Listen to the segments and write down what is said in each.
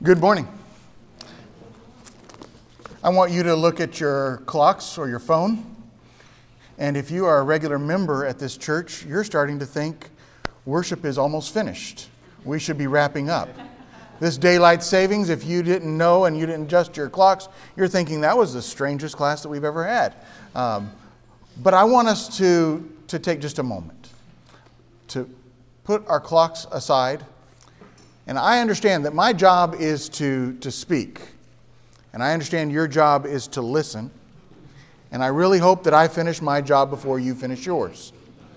Good morning. I want you to look at your clocks or your phone. And if you are a regular member at this church, you're starting to think worship is almost finished. We should be wrapping up. This daylight savings, if you didn't know and you didn't adjust your clocks, you're thinking that was the strangest class that we've ever had. But I want us to take just a moment to put our clocks aside. And I understand that my job is to speak. And I understand your job is to listen. And I really hope that I finish my job before you finish yours.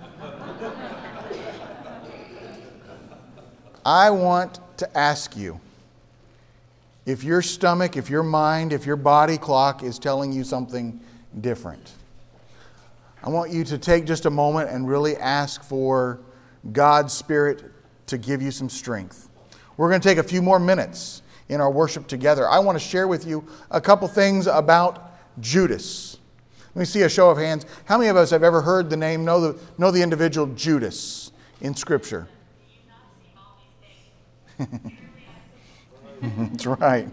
I want to ask you, if your stomach, if your mind, if your body clock is telling you something different, I want you to take just a moment and really ask for God's Spirit to give you some strength. We're going to take a few more minutes in our worship together. I want to share with you a couple things about Judas. Let me see a show of hands. How many of us have ever heard the name, know the individual Judas in Scripture? That's right.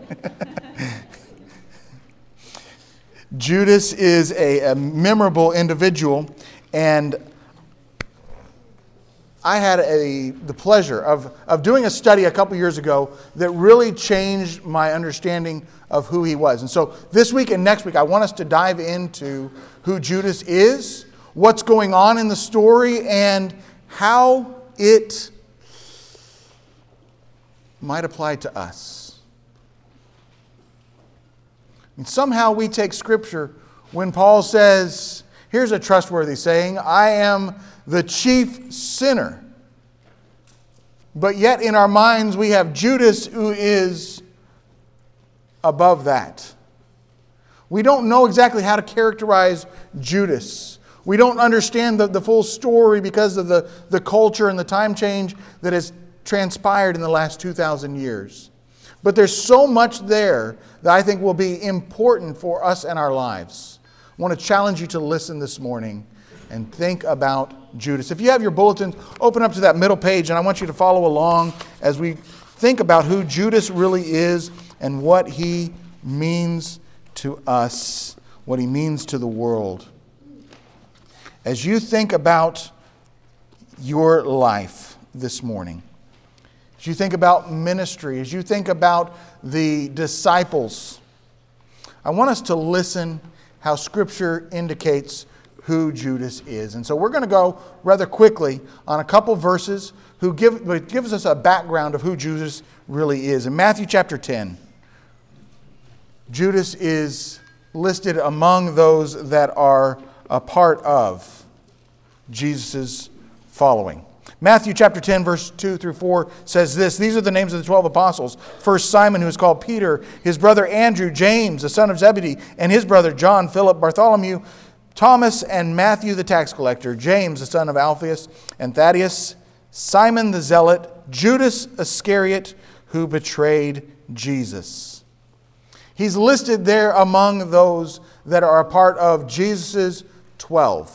Judas is a memorable individual, and I had the pleasure of doing a study a couple years ago that really changed my understanding of who he was. And so this week and next week, I want us to dive into who Judas is, what's going on in the story, and how it might apply to us. And somehow we take Scripture when Paul says, here's a trustworthy saying, I am the chief sinner. But yet in our minds we have Judas who is above that. We don't know exactly how to characterize Judas. We don't understand the full story because of the culture and the time change that has transpired in the last 2,000 years. But there's so much there that I think will be important for us and our lives. I want to challenge you to listen this morning and think about Judas. If you have your bulletins, open up to that middle page, and I want you to follow along as we think about who Judas really is and what he means to us, what he means to the world. As you think about your life this morning, as you think about ministry, as you think about the disciples, I want us to listen how Scripture indicates who Judas is. And so we're going to go rather quickly on a couple verses who gives us a background of who Judas really is. In Matthew chapter 10, Judas is listed among those that are a part of Jesus' following. Matthew chapter 10, verse 2 through 4 says this: These are the names of the 12 apostles. First Simon, who is called Peter, his brother Andrew, James, the son of Zebedee, and his brother John, Philip, Bartholomew, Thomas, and Matthew the tax collector, James the son of Alphaeus, and Thaddeus, Simon the zealot, Judas Iscariot, who betrayed Jesus. He's listed there among those that are a part of Jesus' 12.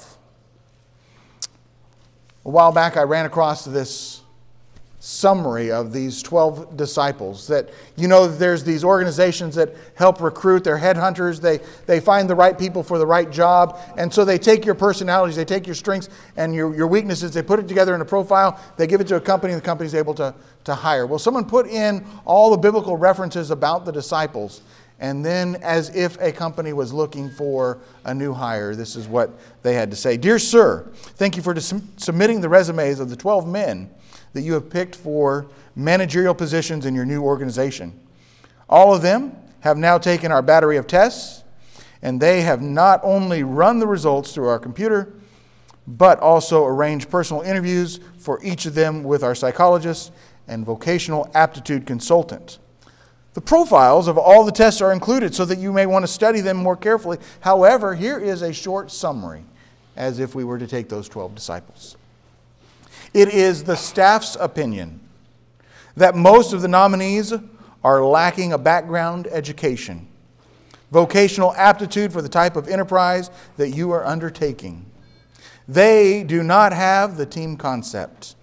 A while back I ran across this summary of these 12 disciples that, there's these organizations that help recruit. They're headhunters. They find the right people for the right job. And so they take your personalities, they take your strengths and your weaknesses, they put it together in a profile, they give it to a company, and the company's able to hire. Well, someone put in all the biblical references about the disciples, and then as if a company was looking for a new hire, this is what they had to say. Dear sir, thank you for submitting the resumes of the 12 men that you have picked for managerial positions in your new organization. All of them have now taken our battery of tests, and they have not only run the results through our computer, but also arranged personal interviews for each of them with our psychologist and vocational aptitude consultant. The profiles of all the tests are included so that you may want to study them more carefully. However, here is a short summary, as if we were to take those 12 disciples. It is the staff's opinion that most of the nominees are lacking a background education, vocational aptitude for the type of enterprise that you are undertaking. They do not have the team concept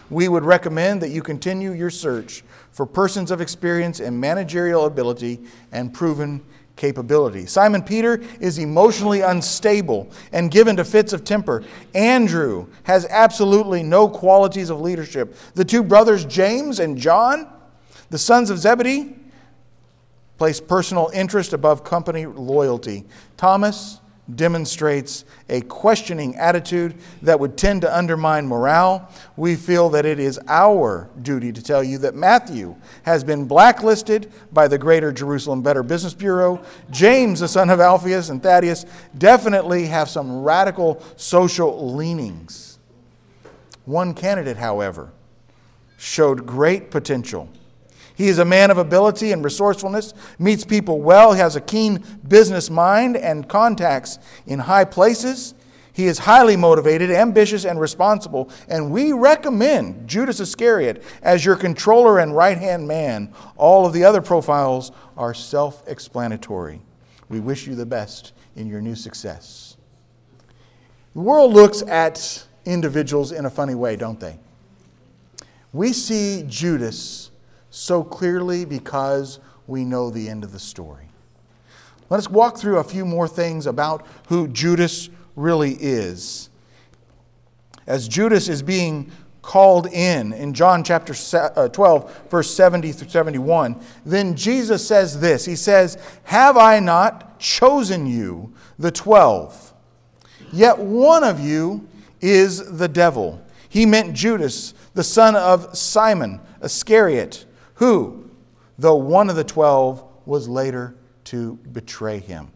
we would recommend that you continue your search for persons of experience and managerial ability and proven capability. Simon Peter is emotionally unstable and given to fits of temper. Andrew has absolutely no qualities of leadership. The two brothers, James and John, the sons of Zebedee, place personal interest above company loyalty. Thomas demonstrates a questioning attitude that would tend to undermine morale. We feel that it is our duty to tell you that Matthew has been blacklisted by the Greater Jerusalem Better Business Bureau. James, the son of Alphaeus, and Thaddeus definitely have some radical social leanings. One candidate, however, showed great potential. He is a man of ability and resourcefulness, meets people well, he has a keen business mind and contacts in high places. He is highly motivated, ambitious, and responsible, and we recommend Judas Iscariot as your controller and right-hand man. All of the other profiles are self-explanatory. We wish you the best in your new success. The world looks at individuals in a funny way, don't they? We see Judas so clearly because we know the end of the story. Let us walk through a few more things about who Judas really is. As Judas is being called in John chapter 12, verse 70 through 71, then Jesus says this. He says, "Have I not chosen you, the 12? Yet one of you is the devil." He meant Judas, the son of Simon Iscariot, who, though one of the 12, was later to betray him.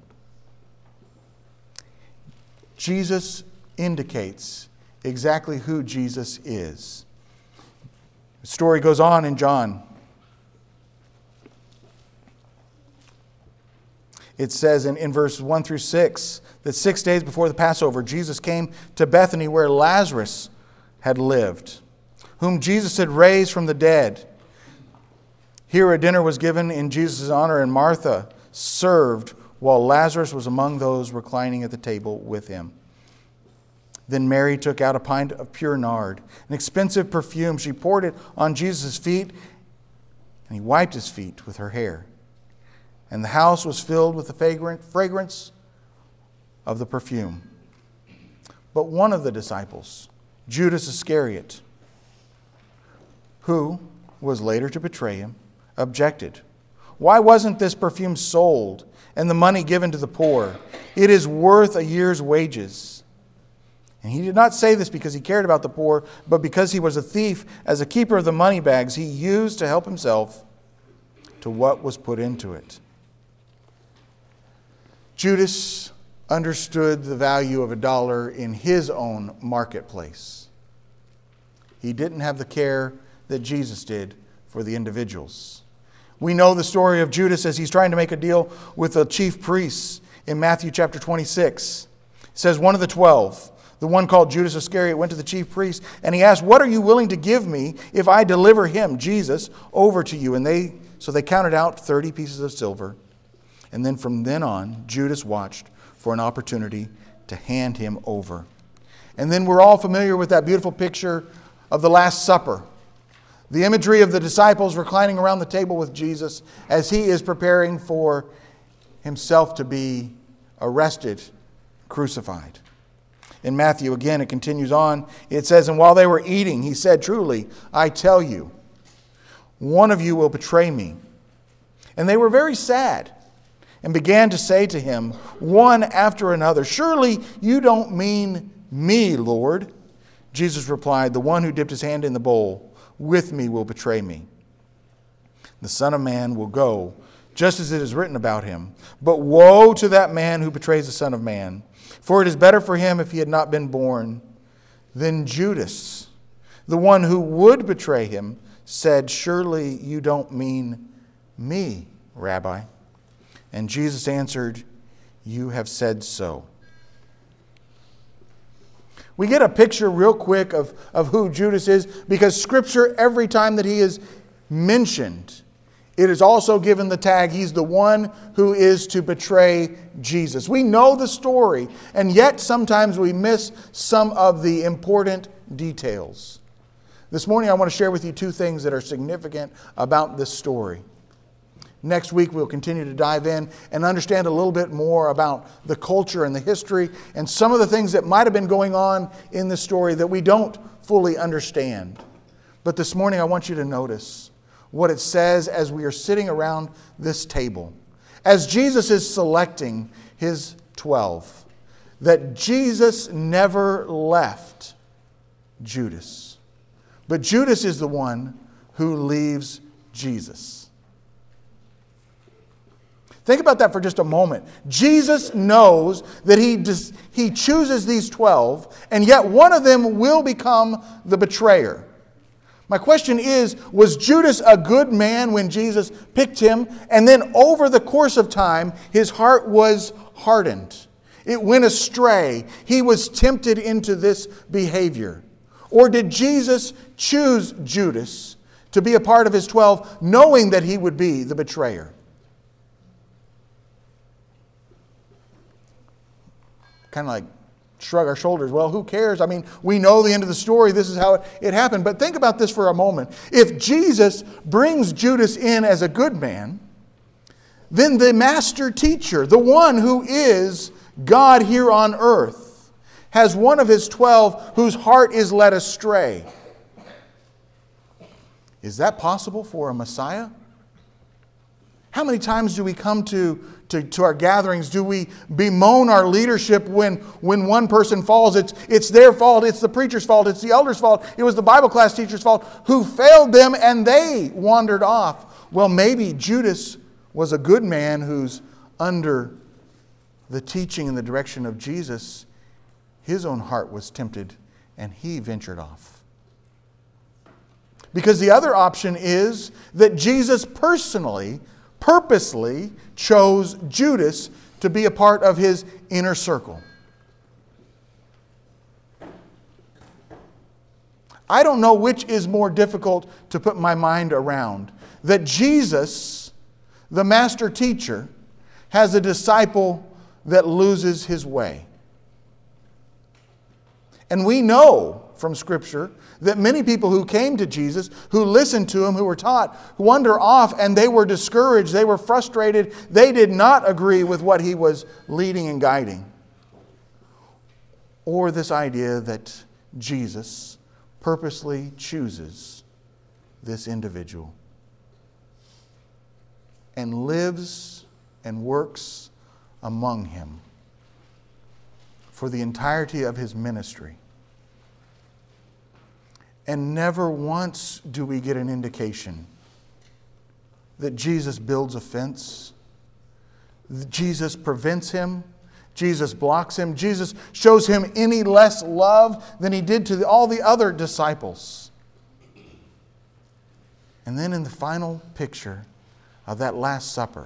Jesus indicates exactly who Jesus is. The story goes on in John. It says in verse 1 through 6 that 6 days before the Passover, Jesus came to Bethany where Lazarus had lived, whom Jesus had raised from the dead. Here a dinner was given in Jesus' honor, and Martha served while Lazarus was among those reclining at the table with him. Then Mary took out a pint of pure nard, an expensive perfume. She poured it on Jesus' feet, and he wiped his feet with her hair. And the house was filled with the fragrance of the perfume. But one of the disciples, Judas Iscariot, who was later to betray him, objected. "Why wasn't this perfume sold and the money given to the poor? It is worth a year's wages." And he did not say this because he cared about the poor, but because he was a thief. As a keeper of the money bags, he used to help himself to what was put into it. Judas understood the value of $1 in his own marketplace. He didn't have the care that Jesus did for the individuals. We know the story of Judas as he's trying to make a deal with the chief priests in Matthew chapter 26. It says one of the 12, the one called Judas Iscariot, went to the chief priests and he asked, "What are you willing to give me if I deliver him, Jesus, over to you?" And they counted out 30 pieces of silver. And then from then on, Judas watched for an opportunity to hand him over. And then we're all familiar with that beautiful picture of the Last Supper. The imagery of the disciples reclining around the table with Jesus as he is preparing for himself to be arrested, crucified. In Matthew, again, it continues on. It says, "And while they were eating, he said, 'Truly, I tell you, one of you will betray me.' And they were very sad and began to say to him, one after another, 'Surely you don't mean me, Lord.' Jesus replied, 'The one who dipped his hand in the bowl with me will betray me. The Son of Man will go, just as it is written about him. But woe to that man who betrays the Son of Man. For it is better for him if he had not been born.' Then Judas, the one who would betray him, said, 'Surely you don't mean me, Rabbi.' And Jesus answered, 'You have said so.'" We get a picture real quick of who Judas is because Scripture, every time that he is mentioned, it is also given the tag, he's the one who is to betray Jesus. We know the story, and yet sometimes we miss some of the important details. This morning I want to share with you two things that are significant about this story. Next week we'll continue to dive in and understand a little bit more about the culture and the history and some of the things that might have been going on in this story that we don't fully understand. But this morning I want you to notice what it says as we are sitting around this table. As Jesus is selecting his 12, that Jesus never left Judas. But Judas is the one who leaves Jesus. Think about that for just a moment. Jesus knows that he chooses these 12, and yet one of them will become the betrayer. My question is, was Judas a good man when Jesus picked him, and then over the course of time, his heart was hardened? It went astray. He was tempted into this behavior. Or did Jesus choose Judas to be a part of his 12, knowing that he would be the betrayer? Kind of like shrug our shoulders. Well, who cares? I mean, we know the end of the story. This is how it happened. But think about this for a moment. If Jesus brings Judas in as a good man, then the master teacher, the one who is God here on earth, has one of his 12 whose heart is led astray. Is that possible for a Messiah? How many times do we come to our gatherings? Do we bemoan our leadership when one person falls? It's their fault. It's the preacher's fault. It's the elder's fault. It was the Bible class teacher's fault who failed them and they wandered off. Well, maybe Judas was a good man who's under the teaching and the direction of Jesus. His own heart was tempted and he ventured off. Because the other option is that Jesus personally, purposely chose Judas to be a part of his inner circle. I don't know which is more difficult to put my mind around. That Jesus, the master teacher, has a disciple that loses his way. And we know from Scripture that many people who came to Jesus, who listened to him, who were taught, wander off, and they were discouraged, they were frustrated, they did not agree with what he was leading and guiding. Or this idea that Jesus purposely chooses this individual and lives and works among him for the entirety of his ministry. And never once do we get an indication that Jesus builds a fence, that Jesus prevents him, Jesus blocks him, Jesus shows him any less love than he did to all the other disciples. And then in the final picture of that Last Supper,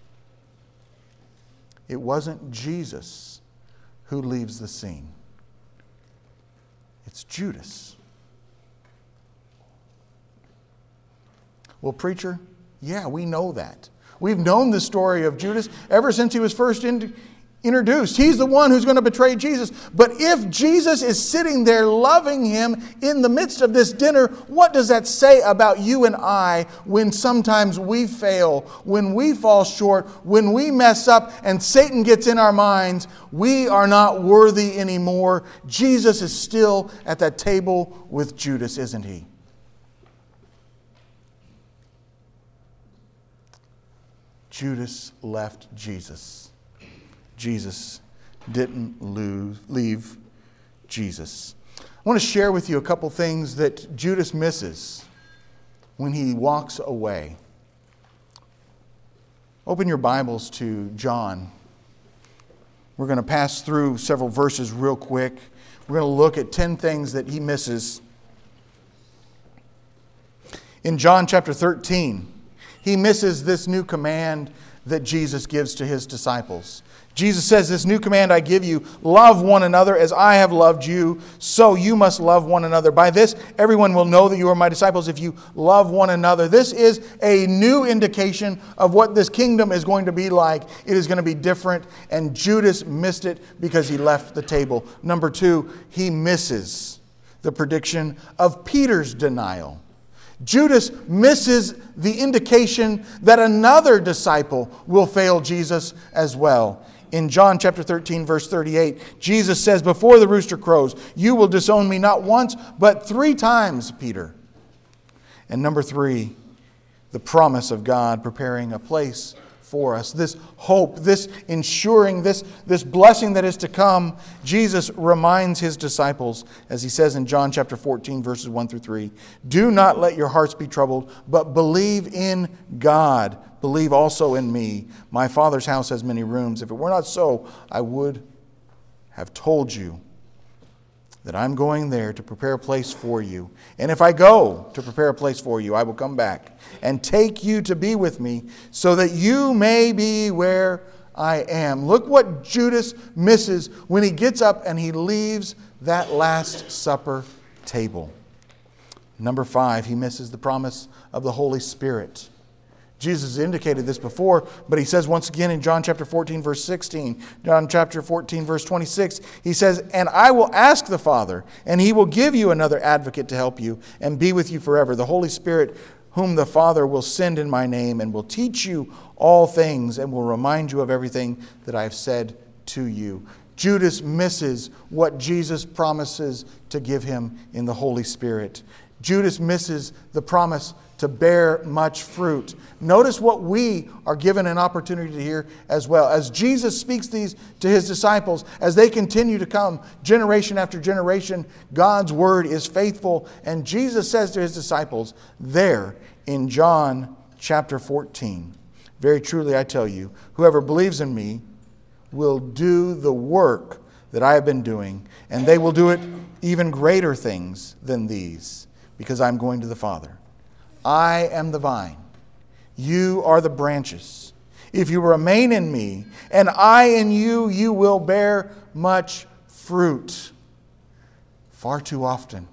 it wasn't Jesus who leaves the scene. It's Judas. Well, preacher, yeah, we know that. We've known the story of Judas ever since he was first introduced. He's the one who's going to betray Jesus. But if Jesus is sitting there loving him in the midst of this dinner, what does that say about you and I when sometimes we fail, when we fall short, when we mess up and Satan gets in our minds? We are not worthy anymore. Jesus is still at that table with Judas, isn't he? Judas left Jesus. Jesus didn't leave Jesus. I want to share with you a couple things that Judas misses when he walks away. Open your Bibles to John. We're going to pass through several verses real quick. We're going to look at 10 things that he misses. In John chapter 13, he misses this new command that Jesus gives to his disciples. Jesus says, "This new command I give you, love one another as I have loved you, so you must love one another. By this, everyone will know that you are my disciples if you love one another." This is a new indication of what this kingdom is going to be like. It is going to be different, and Judas missed it because he left the table. Number two, he misses the prediction of Peter's denial. Judas misses the indication that another disciple will fail Jesus as well. In John chapter 13, verse 38, Jesus says, "Before the rooster crows, you will disown me not once, but 3 times, Peter." And number 3, the promise of God preparing a place for us. This hope, this ensuring, this blessing that is to come, Jesus reminds his disciples, as he says in John chapter 14, verses 1 through 3, "Do not let your hearts be troubled, but believe in God. Believe also in me. My Father's house has many rooms. If it were not so, I would have told you that I'm going there to prepare a place for you. And if I go to prepare a place for you, I will come back and take you to be with me, so that you may be where I am." Look what Judas misses when he gets up and he leaves that Last Supper table. Number 5, he misses the promise of the Holy Spirit. Jesus indicated this before, but he says once again in John chapter 14, verse 16, John chapter 14, verse 26, he says, "And I will ask the Father, and he will give you another advocate to help you and be with you forever, the Holy Spirit, whom the Father will send in my name, and will teach you all things, and will remind you of everything that I have said to you." Judas misses what Jesus promises to give him in the Holy Spirit. Judas misses the promise to bear much fruit. Notice what we are given an opportunity to hear as well. As Jesus speaks these to his disciples, as they continue to come generation after generation, God's word is faithful. And Jesus says to his disciples there in John chapter 14, "Very truly I tell you, whoever believes in me will do the work that I have been doing, and they will do it even greater things than these, because I'm going to the Father. I am the vine. You are the branches. If you remain in me, and I in you, you will bear much fruit." Far too often,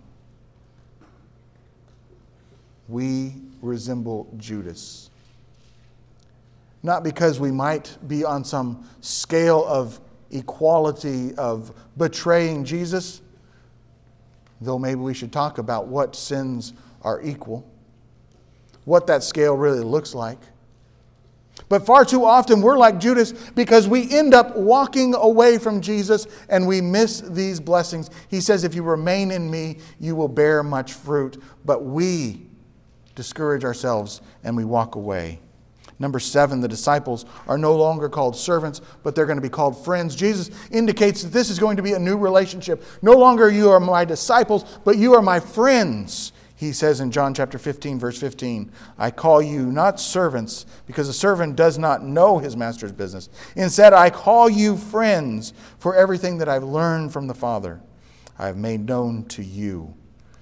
we resemble Judas. Not because we might be on some scale of equality of betraying Jesus, though maybe we should talk about what sins are equal, what that scale really looks like. But far too often we're like Judas because we end up walking away from Jesus and we miss these blessings. He says, "If you remain in me, you will bear much fruit." But we discourage ourselves and we walk away. Number 7, the disciples are no longer called servants, but they're going to be called friends. Jesus indicates that this is going to be a new relationship. No longer you are my disciples, but you are my friends. He says in John chapter 15, verse 15, "I call you not servants, because a servant does not know his master's business. Instead, I call you friends, for everything that I've learned from the Father, I have made known to you."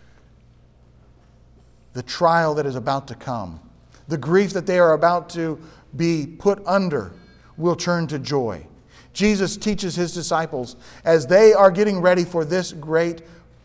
The trial that is about to come, the grief that they are about to be put under, will turn to joy. Jesus teaches his disciples as they are getting ready for this great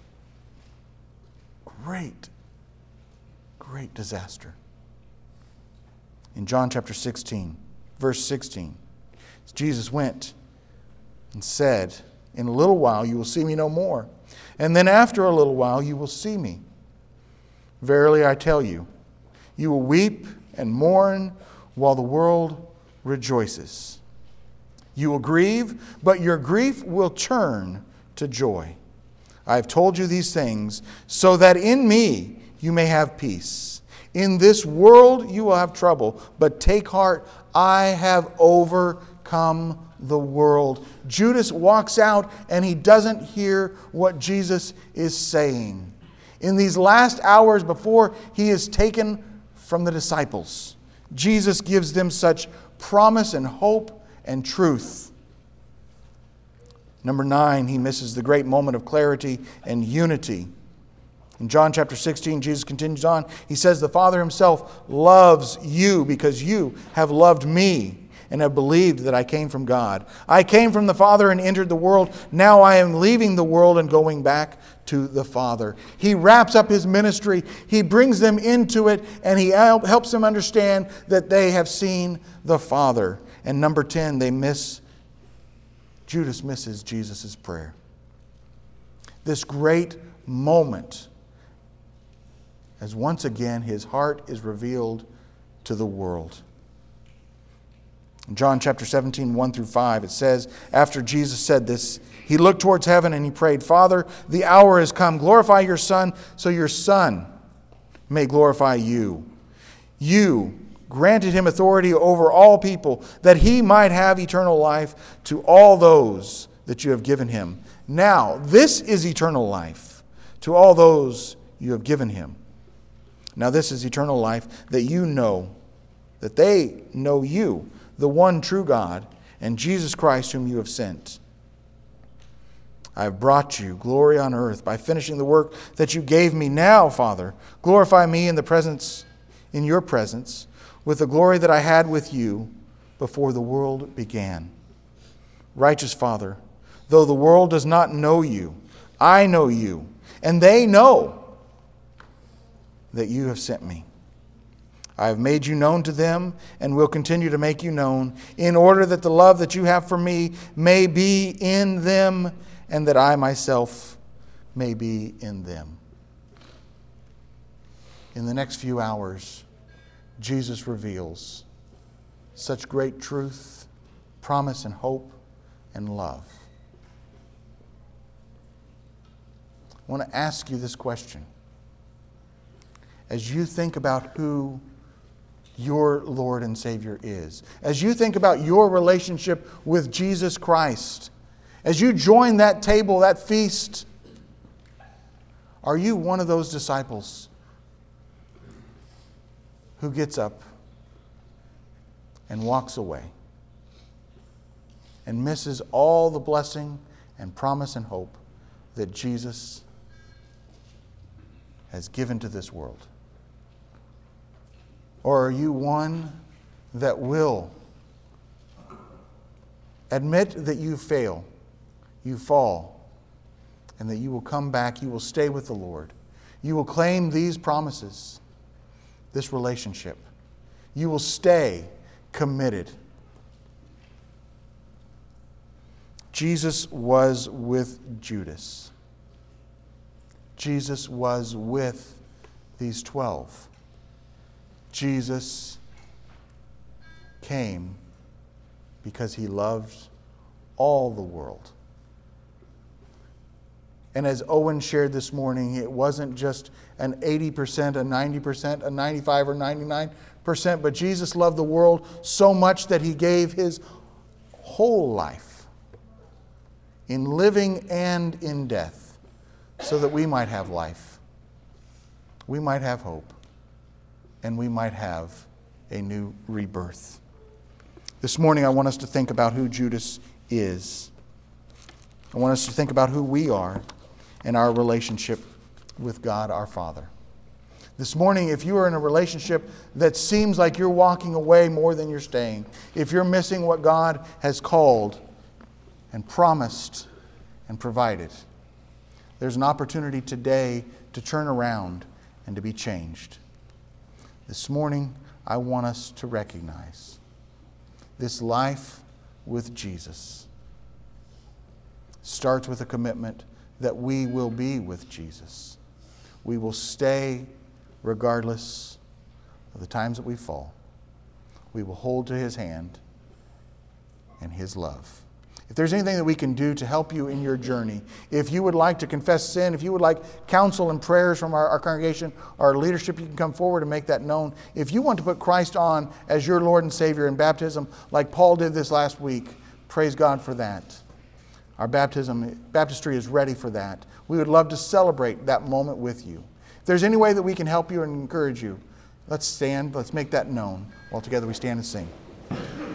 disaster. In John chapter 16, verse 16, Jesus went and said, "In a little while you will see me no more, and then after a little while you will see me. Verily I tell you, you will weep and mourn while the world rejoices. You will grieve, but your grief will turn to joy. I have told you these things so that in me you may have peace. In this world you will have trouble, but take heart, I have overcome the world." Judas walks out and he doesn't hear what Jesus is saying. In these last hours before he is taken from the disciples, Jesus gives them such promise and hope and truth. Number 9, he misses the great moment of clarity and unity. In John chapter 16, Jesus continues on. He says, "The Father himself loves you because you have loved me and have believed that I came from God. I came from the Father and entered the world. Now I am leaving the world and going back to the Father." He wraps up his ministry. He brings them into it, and he helps them understand that they have seen the Father. And number 10, Judas misses Jesus' prayer. This great moment as once again his heart is revealed to the world. In John chapter 17, 1 through 5, it says, after Jesus said this, he looked towards heaven and he prayed, Father, the hour has come. Glorify your Son, so your Son may glorify you. You granted him authority over all people, that he might have eternal life to all those that you have given him. Now, this is eternal life to all those you have given him. Now, this is eternal life, that you know, that they know you, the one true God, and Jesus Christ whom you have sent. I have brought you glory on earth by finishing the work that you gave me. Now, Father, glorify me in your presence, with the glory that I had with you before the world began. Righteous Father, though the world does not know you, I know you, and they know that you have sent me. I have made you known to them and will continue to make you known, in order that the love that you have for me may be in them and that I myself may be in them. In the next few hours, Jesus reveals such great truth, promise and hope and love. I want to ask you this question. As you think about who your Lord and Savior is, as you think about your relationship with Jesus Christ, as you join that table, that feast, are you one of those disciples who gets up and walks away and misses all the blessing and promise and hope that Jesus has given to this world? Or are you one that will admit that you fail, you fall, and that you will come back, you will stay with the Lord. You will claim these promises, this relationship. You will stay committed. Jesus was with Judas. Jesus was with these 12. Jesus came because he loved all the world. And as Owen shared this morning, it wasn't just an 80%, a 90%, a 95 or 99%, but Jesus loved the world so much that he gave his whole life in living and in death so that we might have life, we might have hope, and we might have a new rebirth. This morning I want us to think about who Judas is. I want us to think about who we are and our relationship with God our Father. This morning, if you are in a relationship that seems like you're walking away more than you're staying, if you're missing what God has called and promised and provided, there's an opportunity today to turn around and to be changed. This morning, I want us to recognize this life with Jesus starts with a commitment that we will be with Jesus. We will stay regardless of the times that we fall. We will hold to his hand and his love. If there's anything that we can do to help you in your journey, if you would like to confess sin, if you would like counsel and prayers from our congregation, our leadership, you can come forward and make that known. If you want to put Christ on as your Lord and Savior in baptism, like Paul did this last week, praise God for that. Our baptistry is ready for that. We would love to celebrate that moment with you. If there's any way that we can help you and encourage you, let's stand, let's make that known while together we stand and sing.